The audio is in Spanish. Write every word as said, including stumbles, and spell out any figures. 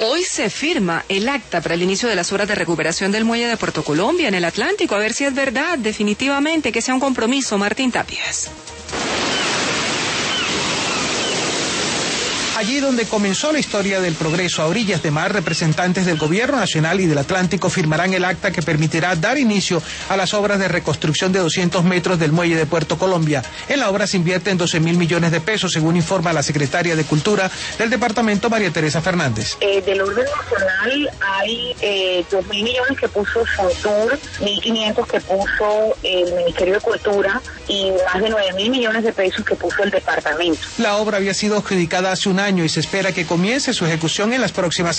Hoy se firma el acta para el inicio de las obras de recuperación del muelle de Puerto Colombia en el Atlántico. A ver si es verdad, definitivamente, que sea un compromiso. Martín Tapias. Allí donde comenzó la historia del progreso a orillas de mar, representantes del Gobierno Nacional y del Atlántico firmarán el acta que permitirá dar inicio a las obras de reconstrucción de doscientos metros del muelle de Puerto Colombia. En la obra se invierten doce mil millones de pesos, según informa la secretaria de Cultura del departamento, María Teresa Fernández. Eh, del orden nacional hay eh, dos mil millones que puso Fontur, mil quinientos que puso el Ministerio de Cultura y más de nueve mil millones de pesos que puso el departamento. La obra había sido adjudicada hace un año y se espera que comience su ejecución en las próximas